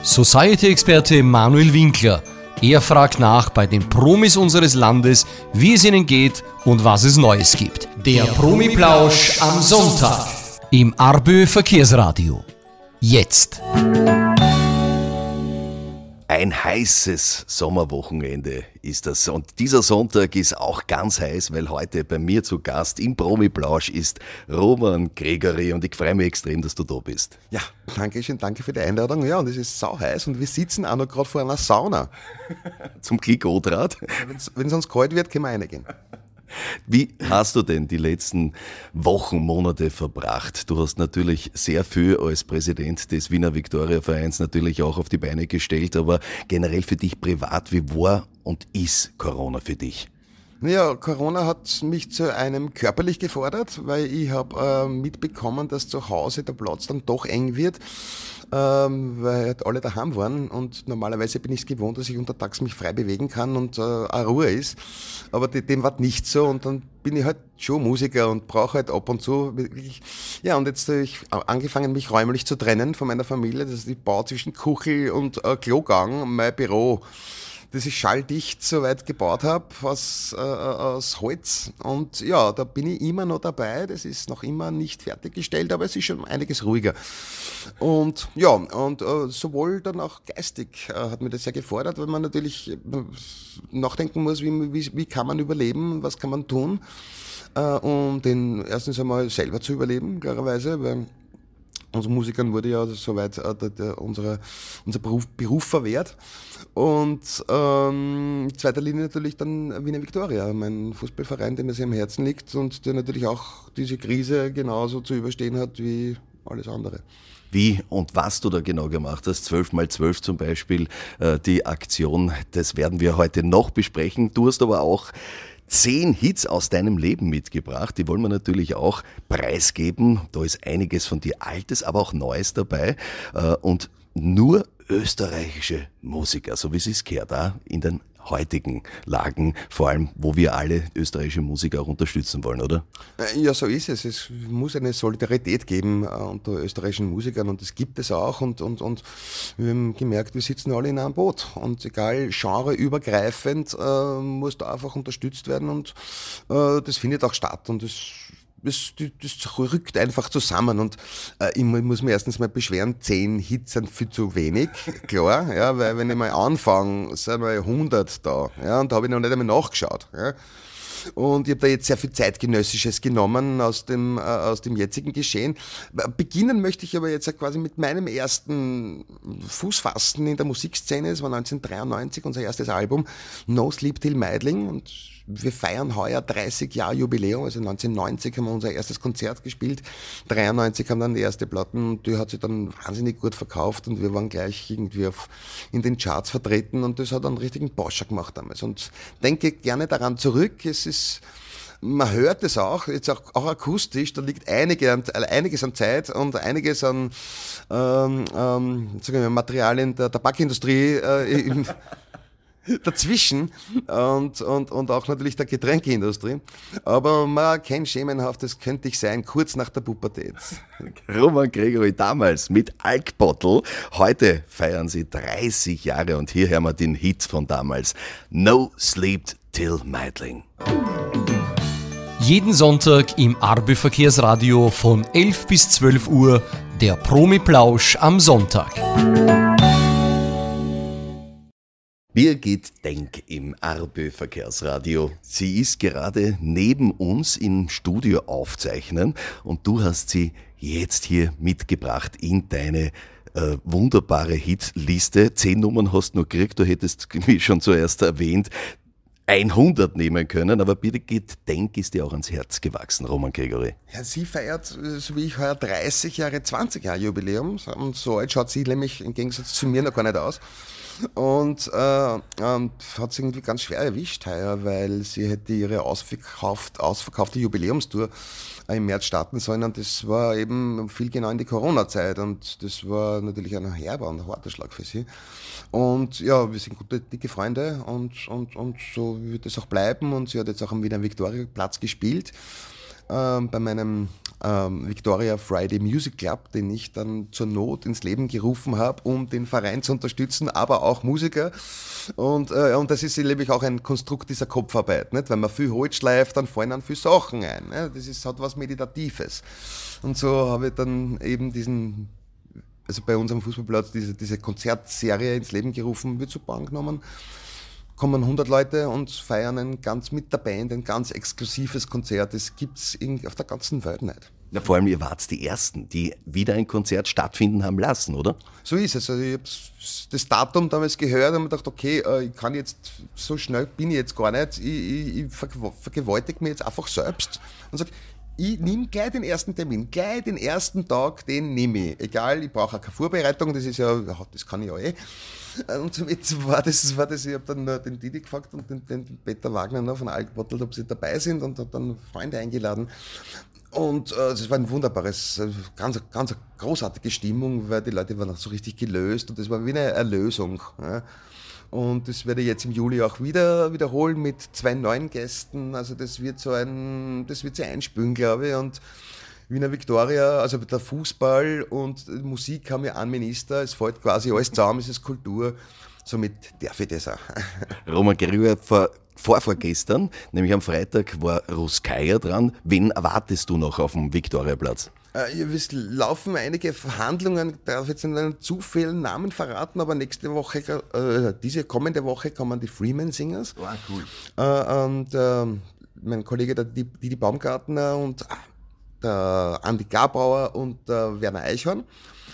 Society-Experte Manuel Winkler. Er fragt nach bei den Promis unseres Landes, wie es ihnen geht und was es Neues gibt. Der Promi-Plausch am Sonntag im Arbö Verkehrsradio. Jetzt. Ein heißes Sommerwochenende ist das. Und dieser Sonntag ist auch ganz heiß, weil heute bei mir zu Gast im Promi-Plausch ist Roman Gregory. Und ich freue mich extrem, dass du da bist. Ja, danke schön, danke für die Einladung. Ja, und es ist sauheiß und wir sitzen auch noch gerade vor einer Sauna. Zum Glück Odrad. Wenn es uns kalt wird, können wir reingehen. Wie hast du denn die letzten Wochen, Monate verbracht? Du hast natürlich sehr viel als Präsident des Wiener Viktoria-Vereins natürlich auch auf die Beine gestellt, aber generell für dich privat, wie war und ist Corona für dich? Ja, Corona hat mich zu einem körperlich gefordert, weil ich habe mitbekommen, dass zu Hause der Platz dann doch eng wird, weil halt alle daheim waren und normalerweise bin ich es gewohnt, dass ich untertags mich frei bewegen kann und auch Ruhe ist, aber dem war nicht so und dann bin ich halt schon Musiker und brauche halt ab und zu wirklich, ja, und jetzt habe ich angefangen, mich räumlich zu trennen von meiner Familie, das ist die Bau zwischen Küche und Klogang, mein Büro, das ich schalldicht soweit gebaut habe aus Holz. Und ja, da bin ich immer noch dabei. Das ist noch immer nicht fertiggestellt, aber es ist schon einiges ruhiger. Und ja, und sowohl dann auch geistig hat mir das sehr gefordert, weil man natürlich nachdenken muss, wie kann man überleben, was kann man tun, um den erstens einmal selber zu überleben, klarerweise, weil unseren Musikern wurde ja soweit unser Beruf verwehrt. Und in zweiter Linie natürlich dann Wiener Viktoria, mein Fußballverein, der mir sehr am Herzen liegt und der natürlich auch diese Krise genauso zu überstehen hat wie alles andere. Wie und was du da genau gemacht hast, 12x12 zum Beispiel, die Aktion, das werden wir heute noch besprechen. Du hast aber auch 10 Hits aus deinem Leben mitgebracht, die wollen wir natürlich auch preisgeben. Da ist einiges von dir Altes, aber auch Neues dabei und nur österreichische Musiker, so wie es sich gehört, auch in den heutigen Lagen, vor allem, wo wir alle österreichische Musiker auch unterstützen wollen, oder? Ja, so ist es. Es muss eine Solidarität geben unter österreichischen Musikern und das gibt es auch und wir haben gemerkt, wir sitzen alle in einem Boot und egal, genreübergreifend muss da einfach unterstützt werden und das findet auch statt und das rückt einfach zusammen und ich muss mir erstens mal beschweren, 10 Hits sind viel zu wenig, klar, ja, weil wenn ich mal anfange, sind mal 100 da, ja, und da habe ich noch nicht einmal nachgeschaut, ja. Und ich habe da jetzt sehr viel Zeitgenössisches genommen aus dem jetzigen Geschehen. Beginnen möchte ich aber jetzt quasi mit meinem ersten Fußfassen in der Musikszene. Es war 1993 unser erstes Album No Sleep Till Meidling und wir feiern heuer 30 Jahre Jubiläum, also 1990 haben wir unser erstes Konzert gespielt, 93 haben dann die erste Platten und die hat sich dann wahnsinnig gut verkauft und wir waren gleich irgendwie in den Charts vertreten und das hat einen richtigen Bauscher gemacht damals und denke gerne daran zurück, man hört es auch, jetzt auch akustisch, da liegt einiges an Zeit und einiges an sagen wir, Materialien der Tabakindustrie dazwischen und auch natürlich der Getränkeindustrie. Aber man kennt schemenhaft, das könnte ich sein, kurz nach der Pubertät. Roman Gregory damals mit Alkbottle. Heute feiern sie 30 Jahre und hier hören wir den Hit von damals. No Sleep Till Meidling. Jeden Sonntag im Arbö Verkehrsradio von 11 bis 12 Uhr der Promi-Plausch am Sonntag. Birgit Denk im Arbö Verkehrsradio. Sie ist gerade neben uns im Studio aufzeichnen und du hast sie jetzt hier mitgebracht in deine wunderbare Hitliste. 10 Nummern hast du noch gekriegt, du hättest, wie schon zuerst erwähnt, 100 nehmen können, aber Birgit Denk ist dir auch ans Herz gewachsen, Roman Gregory. Ja, sie feiert, so wie ich heuer, 30 Jahre, 20 Jahre Jubiläum und so alt schaut sie nämlich im Gegensatz zu mir noch gar nicht aus. Und hat es irgendwie ganz schwer erwischt heuer, weil sie hätte ihre ausverkaufte Jubiläumstour im März starten sollen und das war eben viel genau in die Corona-Zeit und das war natürlich ein herber und harter Schlag für sie. Und ja, wir sind gute, dicke Freunde und so wird es auch bleiben und sie hat jetzt auch am Wiener Viktoria-Platz gespielt bei meinem Victoria Friday Music Club, den ich dann zur Not ins Leben gerufen habe, um den Verein zu unterstützen, aber auch Musiker. Und das ist nämlich auch ein Konstrukt dieser Kopfarbeit. Nicht? Wenn man viel Holz schleift, dann fallen dann viele Sachen ein. Nicht? Hat was Meditatives. Und so habe ich dann eben also bei unserem Fußballplatz diese Konzertserie ins Leben gerufen, wird zu Bahn genommen. Kommen 100 Leute und feiern mit der Band ein ganz exklusives Konzert. Das gibt es auf der ganzen Welt nicht. Ja, vor allem, ihr wart die Ersten, die wieder ein Konzert stattfinden haben lassen, oder? So ist es. Also ich habe das Datum damals gehört und mir gedacht, okay, ich kann jetzt, so schnell bin ich jetzt gar nicht. Ich vergewaltige mich jetzt einfach selbst und sage, ich nehme gleich den ersten Termin, gleich den ersten Tag, den nehme ich. Egal, ich brauche keine Vorbereitung, das kann ich ja eh. Und jetzt war das, ich habe dann den Didi gefragt und den Peter Wagner noch von Altbottel, ob sie dabei sind, und habe dann Freunde eingeladen. Und es war ein wunderbares, ganz großartige Stimmung, weil die Leute waren auch so richtig gelöst und das war wie eine Erlösung. Ja. Und das werde ich jetzt im Juli auch wiederholen mit 2 neuen Gästen. Also das wird sie einspülen, glaube ich. Und Wiener Viktoria, also der Fußball und Musik haben ja einen Minister. Es fällt quasi alles zusammen, es ist Kultur. Somit darf ich das auch. Roman Gregoriou, vorgestern, nämlich am Freitag, war Ruskaya dran. Wen erwartest du noch auf dem Viktoriaplatz? Es laufen einige Verhandlungen, ich darf jetzt nicht zu vielen Namen verraten, aber diese kommende Woche kommen die Freeman Singers. Oh, cool. Und mein Kollege, der Didi Baumgartner und der Andi Garbauer und der Werner Eichhorn.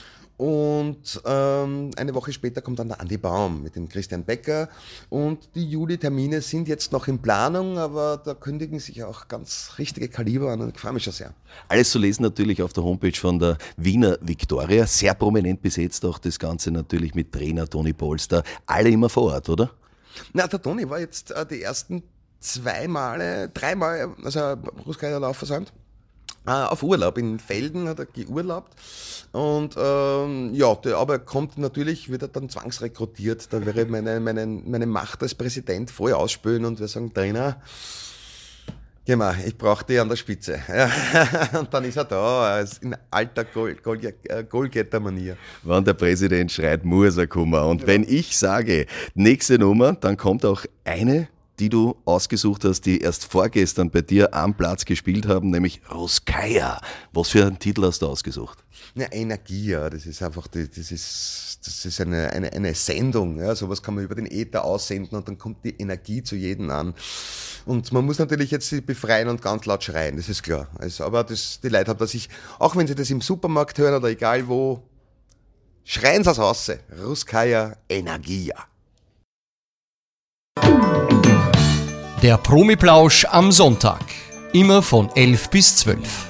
Und eine Woche später kommt dann der Andi Baum mit dem Christian Becker. Und die Juli-Termine sind jetzt noch in Planung, aber da kündigen sich auch ganz richtige Kaliber an und ich freue mich schon sehr. Alles zu lesen natürlich auf der Homepage von der Wiener Viktoria. Sehr prominent besetzt auch das Ganze natürlich mit Trainer Toni Polster. Alle immer vor Ort, oder? Na, der Toni war jetzt die ersten 3 Mal, also Ruskaya Lauf versäumt. Auf Urlaub, in Velden hat er geurlaubt und aber er kommt natürlich, wird er dann zwangsrekrutiert, da wäre meine Macht als Präsident voll ausspülen und wir sagen, Trainer, geh mal, ich brauche dich an der Spitze. Ja. Und dann ist er da, in alter Goalgetter-Manier. Wenn der Präsident schreit, muss er kommen. Und wenn ich sage, nächste Nummer, dann kommt auch eine, die du ausgesucht hast, die erst vorgestern bei dir am Platz gespielt haben, nämlich Ruskaya. Was für einen Titel hast du ausgesucht? Ja, Energie, ja, das ist einfach, das ist eine Sendung, ja, sowas kann man über den Äther aussenden und dann kommt die Energie zu jedem an. Und man muss natürlich jetzt sich befreien und ganz laut schreien, das ist klar. Also, aber die Leute haben, dass auch wenn sie das im Supermarkt hören oder egal wo, schreien sie es raus. Ruskaya, Energie. Der Promi-Plausch am Sonntag. Immer von 11 bis 12.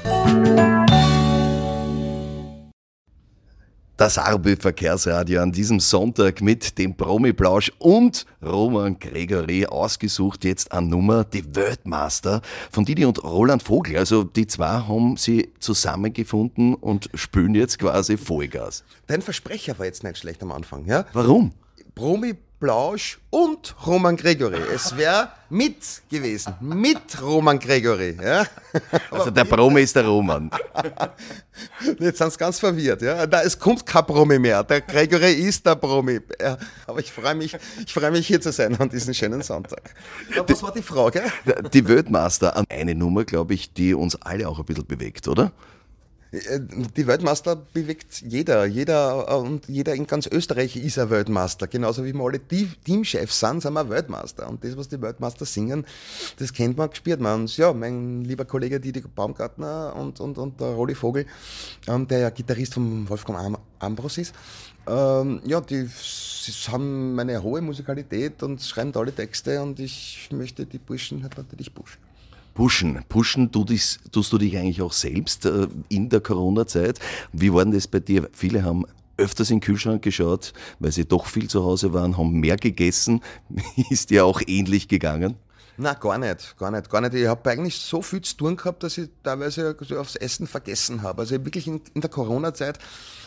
Das Arbe Verkehrsradio an diesem Sonntag mit dem Promi-Plausch und Roman Gregoriou ausgesucht. Jetzt an Nummer, die Weltmaster von Didi und Roland Vogel. Also die zwei haben sie zusammengefunden und spülen jetzt quasi Vollgas. Dein Versprecher war jetzt nicht schlecht am Anfang, ja? Warum? Promi-Plausch und Roman Gregoriou. Es wäre mit gewesen. Mit Roman Gregoriou. Ja? Also der Promi ist der Roman. Jetzt sind sie ganz verwirrt. Ja? Es kommt kein Promi mehr. Der Gregoriou ist der Promi. Ja, aber ich freue mich hier zu sein an diesem schönen Sonntag. Aber was war die Frage? Die Weltmaster, eine Nummer, glaube ich, die uns alle auch ein bisschen bewegt, oder? Die Weltmeister bewegt jeder und jeder in ganz Österreich ist ein Weltmeister. Genauso wie wir alle Teamchefs sind wir Weltmeister. Und das, was die Weltmeister singen, das kennt man, spürt man. Und ja, mein lieber Kollege Didi Baumgartner und der Rolli Vogel, der ja Gitarrist von Wolfgang Ambros ist, die haben eine hohe Musikalität und schreiben tolle Texte und ich möchte die Burschen halt natürlich pushen. Pushen tust du dich eigentlich auch selbst in der Corona-Zeit. Wie war denn das bei dir? Viele haben öfters in den Kühlschrank geschaut, weil sie doch viel zu Hause waren, haben mehr gegessen. Ist dir auch ähnlich gegangen? Na, gar nicht. Ich habe eigentlich so viel zu tun gehabt, dass ich teilweise aufs Essen vergessen habe. Also wirklich in der Corona-Zeit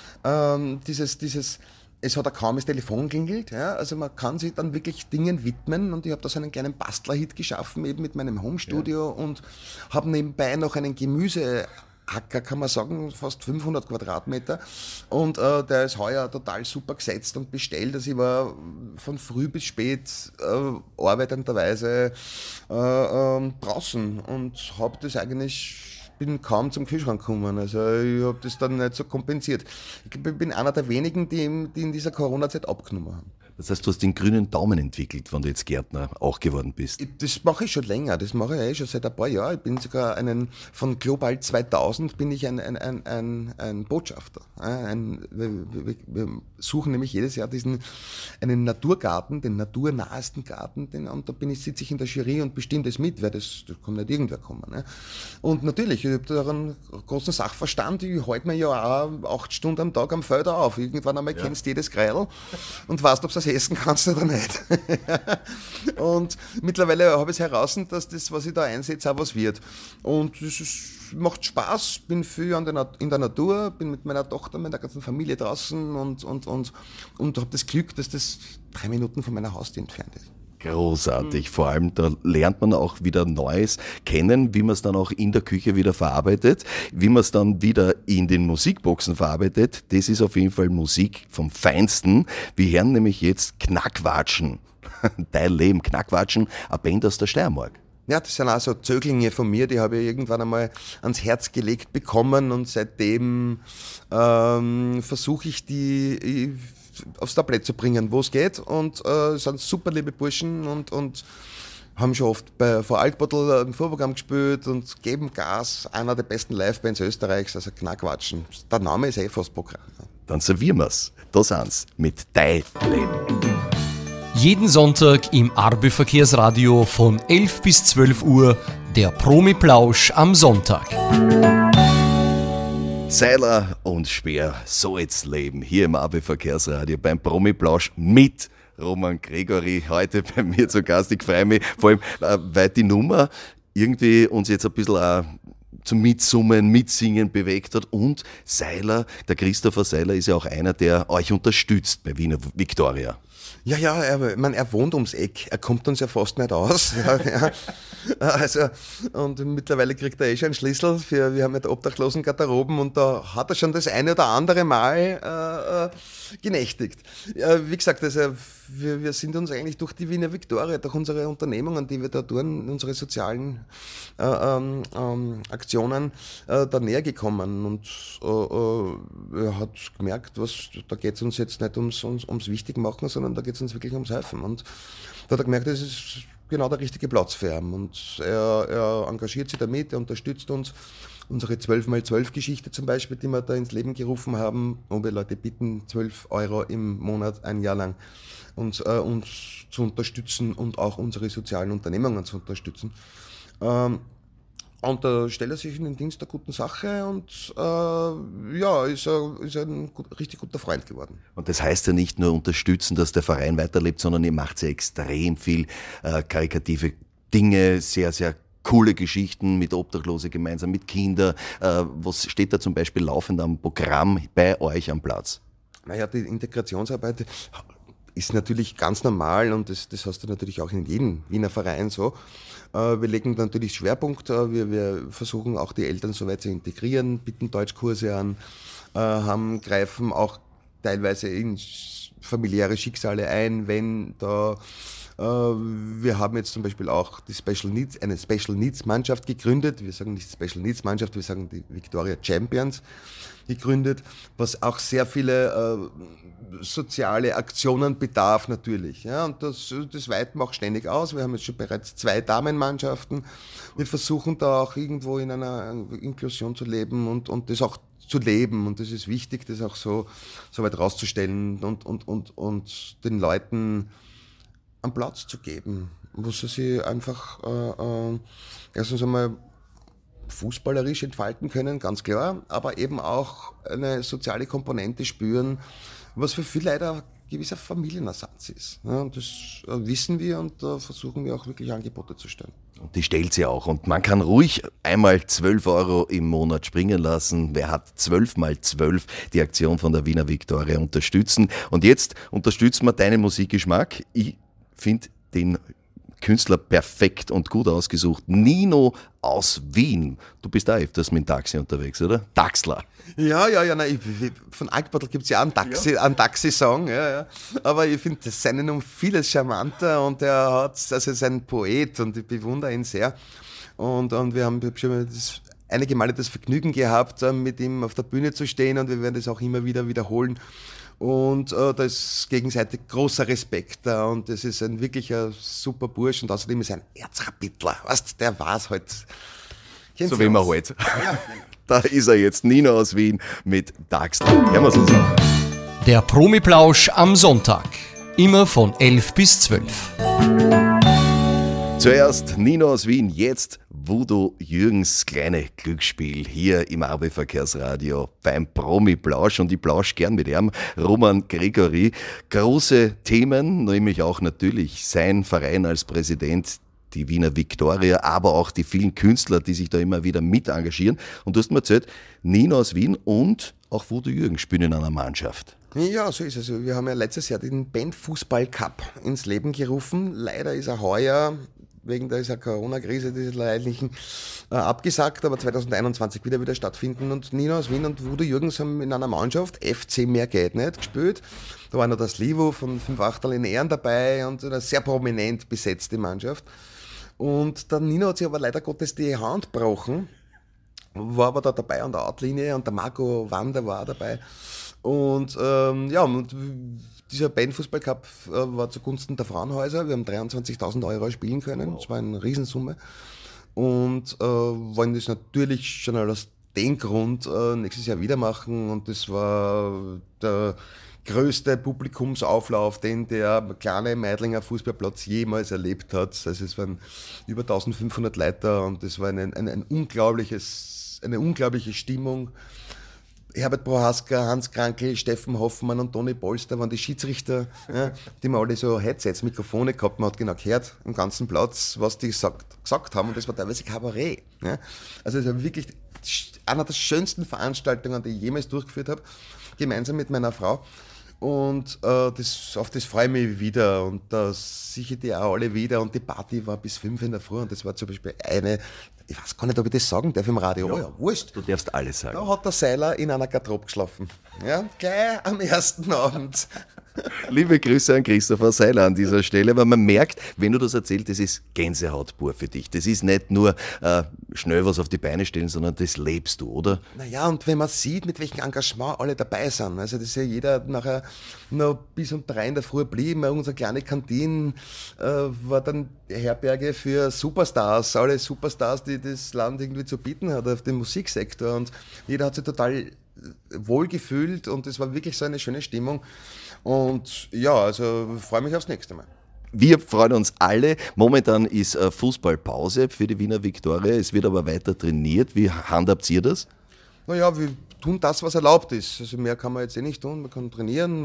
es hat kaum das Telefon klingelt, ja, also man kann sich dann wirklich Dingen widmen und ich habe da so einen kleinen Bastler-Hit geschaffen, eben mit meinem Homestudio und habe nebenbei noch einen Gemüsehandel Acker, kann man sagen, fast 500 Quadratmeter. Und der ist heuer total super gesetzt und bestellt. Also ich war von früh bis spät arbeitenderweise draußen und habe das eigentlich... bin kaum zum Kühlschrank gekommen, also ich habe das dann nicht so kompensiert. Ich bin einer der wenigen, die in dieser Corona-Zeit abgenommen haben. Das heißt, du hast den grünen Daumen entwickelt, wenn du jetzt Gärtner auch geworden bist. Das mache ich schon länger, das mache ich schon seit ein paar Jahren. Ich bin sogar von Global 2000 bin ich ein Botschafter. Wir suchen nämlich jedes Jahr einen Naturgarten, den naturnahesten Garten, und da sitze ich in der Jury und bestimme das mit, weil das kann nicht irgendwer kommen. Ne? Und natürlich, ich habe da einen großen Sachverstand, ich halte mir ja auch 8 Stunden am Tag am Feld auf. Irgendwann einmal kennst du jedes Kreidel und weißt, ob du das essen kannst oder nicht. Und mittlerweile habe ich es heraus, dass das, was ich da einsetze, auch was wird. Und macht Spaß, bin viel in der Natur, bin mit meiner Tochter, meiner ganzen Familie draußen und habe das Glück, dass das 3 Minuten von meiner Haustür entfernt ist. Großartig. Vor allem, da lernt man auch wieder Neues kennen, wie man es dann auch in der Küche wieder verarbeitet, wie man es dann wieder in den Musikboxen verarbeitet. Das ist auf jeden Fall Musik vom Feinsten. Wir hören nämlich jetzt Knackwatschen. Dein Leben, Knackwatschen, eine Band aus der Steiermark. Ja, das sind auch so Zöglinge von mir, die habe ich irgendwann einmal ans Herz gelegt bekommen und seitdem versuche ich die aufs Tablett zu bringen, wo es geht, und sind super liebe Burschen und haben schon oft vor Altbottel im Vorprogramm gespielt und geben Gas. Einer der besten Livebands Österreichs, also Knackwatschen. Der Name ist fast Programm. Dann servieren wir's. Da sind's mit Dein Leben. Jeden Sonntag im Arbe Verkehrsradio von 11 bis 12 Uhr der Promi-Plausch am Sonntag. Seiler und Speer, so jetzt leben, hier im AB Verkehrsradio beim Promi-Plausch mit Roman Gregory, heute bei mir zu Gast. Ich freue mich, vor allem, weil die Nummer irgendwie uns jetzt ein bisschen auch zum Mitsummen, Mitsingen bewegt hat, und Seiler, der Christopher Seiler ist ja auch einer, der euch unterstützt bei Wiener Viktoria. Ja, er wohnt ums Eck, er kommt uns ja fast nicht aus. Ja. Also, und mittlerweile kriegt er schon einen Schlüssel wir haben ja Obdachlosengarderoben, und da hat er schon das eine oder andere Mal genächtigt. Wie gesagt, also wir sind uns eigentlich durch die Wiener Viktoria, durch unsere Unternehmungen, die wir da tun, unsere sozialen Aktionen, da näher gekommen, und er hat gemerkt, da geht es uns jetzt nicht ums Wichtigmachen, sondern da geht es uns wirklich ums Helfen, und da hat er gemerkt, das ist genau der richtige Platz für ihn, und er engagiert sich damit, er unterstützt uns. Unsere 12x12-Geschichte zum Beispiel, die wir da ins Leben gerufen haben, wo wir Leute bitten, 12 € im Monat, ein Jahr lang, uns zu unterstützen und auch unsere sozialen Unternehmungen zu unterstützen. Und da stellt er sich in den Dienst der guten Sache und ist ein richtig guter Freund geworden. Und das heißt ja nicht nur unterstützen, dass der Verein weiterlebt, sondern ihr macht ja extrem viel karikative Dinge, sehr, sehr coole Geschichten mit Obdachlose gemeinsam, mit Kindern. Was steht da zum Beispiel laufend am Programm bei euch am Platz? Naja, die Integrationsarbeit ist natürlich ganz normal, und das hast du natürlich auch in jedem Wiener Verein so. Wir legen natürlich Schwerpunkt, wir versuchen auch die Eltern so weit zu integrieren, bieten Deutschkurse an, greifen auch teilweise in familiäre Schicksale ein, wenn da wir haben jetzt zum Beispiel auch eine Special Needs Mannschaft gegründet. Wir sagen nicht Special Needs Mannschaft, wir sagen die Victoria Champions gegründet, was auch sehr viele soziale Aktionen bedarf natürlich. Ja, und das weiten wir auch ständig aus. Wir haben jetzt schon bereits 2 Damenmannschaften. Wir versuchen da auch irgendwo in einer Inklusion zu leben und das auch zu leben. Und das ist wichtig, das auch so weit rauszustellen und den Leuten einen Platz zu geben, wo sie sich einfach erstens einmal fußballerisch entfalten können, ganz klar, aber eben auch eine soziale Komponente spüren, was für viele leider ein gewisser Familienersatz ist. Ja, und das wissen wir, und da versuchen wir auch wirklich Angebote zu stellen. Und die stellt sie auch. Und man kann ruhig einmal 12 € im Monat springen lassen. Wer hat 12x12 die Aktion von der Wiener Viktoria unterstützen? Und jetzt unterstützen wir deinen Musikgeschmack. Ich finde den Künstler perfekt und gut ausgesucht. Nino aus Wien. Du bist da öfters mit dem Taxi unterwegs, oder? Taxler. Ja, nein, von Alkbadl gibt es ja einen Taxi-Song, ja. Aber ich finde seinen um vieles charmanter und er ist ein Poet und ich bewundere ihn sehr. Und wir haben schon einige Male das Vergnügen gehabt, mit ihm auf der Bühne zu stehen und wir werden das auch immer wieder wiederholen. Und da ist gegenseitig großer Respekt da und das ist ein wirklicher super Bursch und außerdem ist er ein Erzkapitler. Weißt, der war's halt. So wie man halt. Da ist er jetzt, Nino aus Wien mit Taxler. Hören wir's uns an. Der Promi-Plausch am Sonntag. Immer von 11 bis 12. Zuerst Nino aus Wien, jetzt Voodoo Jürgens kleine Glücksspiel hier im RB Verkehrsradio beim Promi-Plausch und ich plausch gern mit ihm, Roman Gregory. Große Themen, nämlich auch natürlich sein Verein als Präsident, die Wiener Viktoria, aber auch die vielen Künstler, die sich da immer wieder mit engagieren. Und du hast mir erzählt, Nino aus Wien und auch Voodoo Jürgens spielen in einer Mannschaft. Ja, so ist es. Wir haben ja letztes Jahr den Bandfußball-Cup ins Leben gerufen. Leider ist er heuer wegen dieser Corona-Krise, dieser leidlichen, abgesagt, aber 2021 wieder stattfinden. Und Nino aus Wien und Voodoo Jürgens haben in einer Mannschaft, FC Mehr geht nicht, gespielt. Da war noch das Livo von 5 Achtel in Ehren dabei und eine sehr prominent besetzte Mannschaft. Und der Nino hat sich aber leider Gottes die Hand gebrochen, war aber da dabei an der Outlinie und der Marco Wander war dabei. Und und dieser Bandfußball-Cup war zugunsten der Frauenhäuser. Wir haben 23.000 Euro spielen können. Das war eine Riesensumme. Und wollen das natürlich schon aus dem Grund nächstes Jahr wieder machen. Und das war der größte Publikumsauflauf, den der kleine Meidlinger Fußballplatz jemals erlebt hat. Also es waren über 1500 Leute und das war eine unglaubliche Stimmung. Herbert Prohaska, Hans Krankel, Steffen Hoffmann und Toni Polster waren die Schiedsrichter, ja, die haben alle so Headsets, Mikrofone gehabt, man hat genau gehört am ganzen Platz, was die gesagt haben und das war teilweise Kabarett. Ja. Also es war wirklich einer der schönsten Veranstaltungen, die ich jemals durchgeführt habe, gemeinsam mit meiner Frau. Und auf das freue ich mich wieder und da sicher die auch alle wieder und die Party war bis 5 in der Früh und das war zum Beispiel ich weiß gar nicht, ob ich das sagen darf im Radio, ja, wurscht. Du darfst alles sagen. Da hat der Seiler in einer Garderobe geschlafen, ja, gleich am ersten Abend. Liebe Grüße an Christopher Seiler an dieser Stelle, weil man merkt, wenn du das erzählst, das ist Gänsehaut pur für dich. Das ist nicht nur schnell was auf die Beine stellen, sondern das lebst du, oder? Naja, und wenn man sieht, mit welchem Engagement alle dabei sind, also das ist ja jeder nachher noch bis um 3 in der Früh geblieben, unsere kleine Kantine war dann Herberge für Superstars, alle Superstars, die das Land irgendwie zu bieten hat auf dem Musiksektor und jeder hat sich total wohl gefühlt und es war wirklich so eine schöne Stimmung. Und ja, also freue mich aufs nächste Mal. Wir freuen uns alle. Momentan ist Fußballpause für die Wiener Viktoria. Es wird aber weiter trainiert. Wie handhabt ihr das? Naja, wir tun das, was erlaubt ist. Also mehr kann man jetzt nicht tun. Man kann trainieren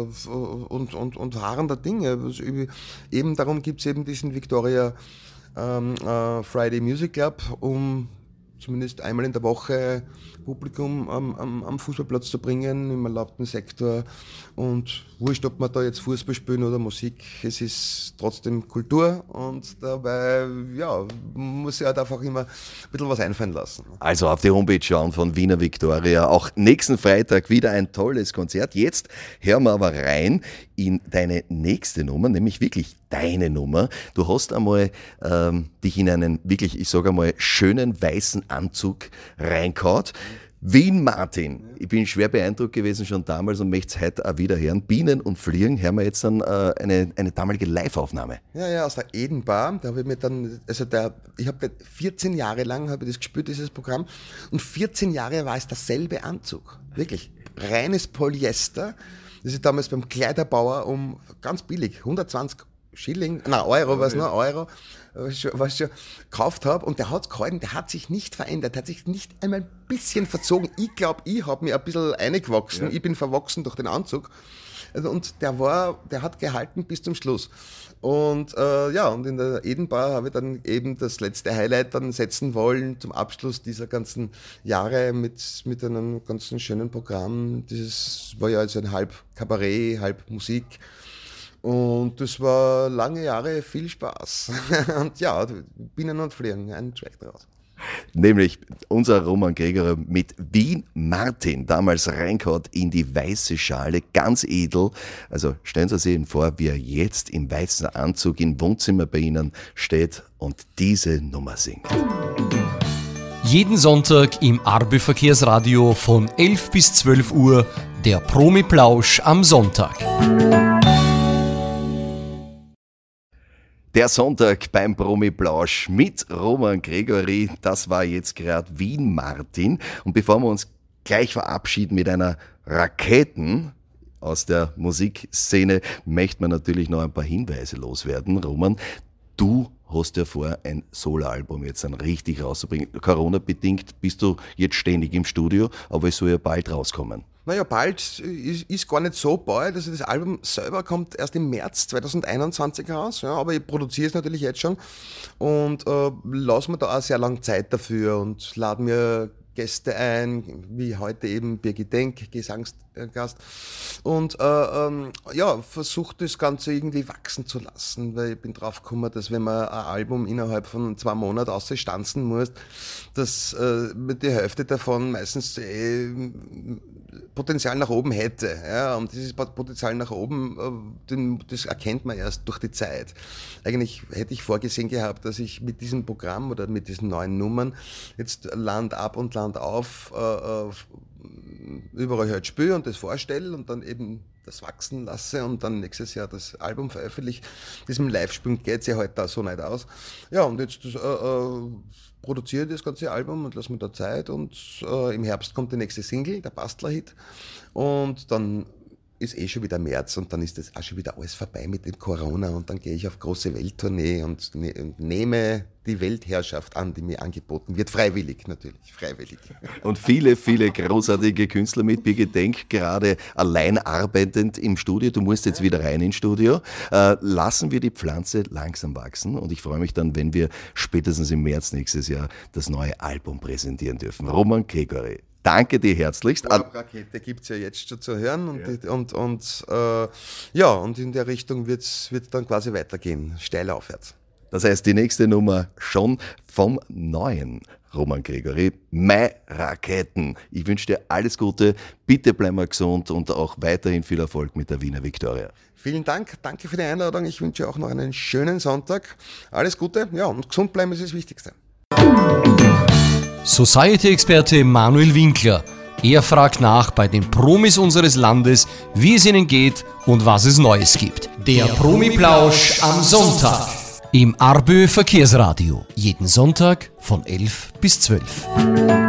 und harren der Dinge. Also eben darum gibt es eben diesen Viktoria Friday Music Club, um zumindest einmal in der Woche Publikum am Fußballplatz zu bringen, im erlaubten Sektor. Und wurscht, ob man da jetzt Fußball spielen oder Musik, es ist trotzdem Kultur und dabei, ja, muss sich halt einfach immer ein bisschen was einfallen lassen. Also auf die Homepage schauen von Wiener Viktoria. Auch nächsten Freitag wieder ein tolles Konzert. Jetzt hören wir aber rein in deine nächste Nummer, nämlich wirklich deine Nummer. Du hast einmal dich in einen wirklich, ich sage einmal, schönen weißen Anzug reingehauen. Wien Martin. Ich bin schwer beeindruckt gewesen schon damals und möchte es heute auch wieder hören. Bienen und Fliegen, hören wir jetzt dann eine damalige Live-Aufnahme. Ja, aus der Edenbar. Da habe ich mir dann, ich habe 14 Jahre lang habe ich das gespielt, dieses Programm. Und 14 Jahre war es derselbe Anzug. Wirklich. Reines Polyester. Das ist damals beim Kleiderbauer ganz billig, 120 Euro, was nur Euro, was ich schon gekauft habe. Und der hat gehalten, der hat sich nicht verändert, der hat sich nicht einmal ein bisschen verzogen. Ich glaube, ich habe mir ein bisschen eingewachsen. Ja. Ich bin verwachsen durch den Anzug. Und der hat gehalten bis zum Schluss. Und und in der Edenbar habe ich dann eben das letzte Highlight dann setzen wollen zum Abschluss dieser ganzen Jahre mit einem ganzen schönen Programm. Dieses war ja also ein halb Kabarett, halb Musik. Und das war lange Jahre viel Spaß. Und ja, Bienen und Fliegen, ein Track daraus. Nämlich unser Roman Gregory mit Wien Martin, damals reingehaut in die weiße Schale, ganz edel. Also stellen Sie sich ihn vor, wie er jetzt im weißen Anzug im Wohnzimmer bei Ihnen steht und diese Nummer singt. Jeden Sonntag im Arbe Verkehrsradio von 11 bis 12 Uhr der Promi-Plausch am Sonntag. Der Sonntag beim Promi-Plausch mit Roman Gregory, das war jetzt gerade Wien Martin. Und bevor wir uns gleich verabschieden mit einer Raketen aus der Musikszene, möchte man natürlich noch ein paar Hinweise loswerden. Roman, du hast ja vor, ein Soloalbum jetzt dann richtig rauszubringen. Corona-bedingt bist du jetzt ständig im Studio, aber es soll ja bald rauskommen. Naja, bald ist gar nicht so bald. Also das Album selber kommt erst im März 2021 raus, ja, aber ich produziere es natürlich jetzt schon und lasse mir da auch sehr lange Zeit dafür und lade mir Gäste ein, wie heute eben Birgit Denk, Gesangsgast. Und ja, versucht das Ganze irgendwie wachsen zu lassen, weil ich bin drauf gekommen, dass wenn man ein Album innerhalb von 2 Monaten ausstanzen muss, dass die Hälfte davon meistens Potenzial nach oben hätte. Ja, und dieses Potenzial nach oben, das erkennt man erst durch die Zeit. Eigentlich hätte ich vorgesehen gehabt, dass ich mit diesem Programm oder mit diesen neuen Nummern jetzt Land ab und Land auf überall halt spiele und das vorstelle und dann eben das wachsen lasse und dann nächstes Jahr das Album veröffentliche. Diesem Live-Spielen geht es ja heute da so nicht aus. Ja, und jetzt produziere ich das ganze Album und lasse mir da Zeit und im Herbst kommt die nächste Single, der Bastler-Hit, und dann ist schon wieder März und dann ist das auch schon wieder alles vorbei mit dem Corona und dann gehe ich auf große Welttournee und nehme die Weltherrschaft an, die mir angeboten wird. Freiwillig natürlich, freiwillig. Und viele, viele großartige Künstler mit. Birgit Denk, gerade allein arbeitend im Studio. Du musst jetzt wieder rein ins Studio. Lassen wir die Pflanze langsam wachsen und ich freue mich dann, wenn wir spätestens im März nächstes Jahr das neue Album präsentieren dürfen. Roman Gregory, danke dir herzlichst. Rakete gibt es ja jetzt schon zu hören und in der Richtung wird dann quasi weitergehen, steil aufwärts. Das heißt, die nächste Nummer schon vom neuen Roman Gregory, Mai Raketen. Ich wünsche dir alles Gute, bitte bleib mal gesund und auch weiterhin viel Erfolg mit der Wiener Viktoria. Vielen Dank, danke für die Einladung. Ich wünsche auch noch einen schönen Sonntag. Alles Gute, ja, und gesund bleiben ist das Wichtigste. Society-Experte Manuel Winkler. Er fragt nach bei den Promis unseres Landes, wie es ihnen geht und was es Neues gibt. Der Promi-Plausch am Sonntag im Arbe Verkehrsradio. Jeden Sonntag von 11 bis 12.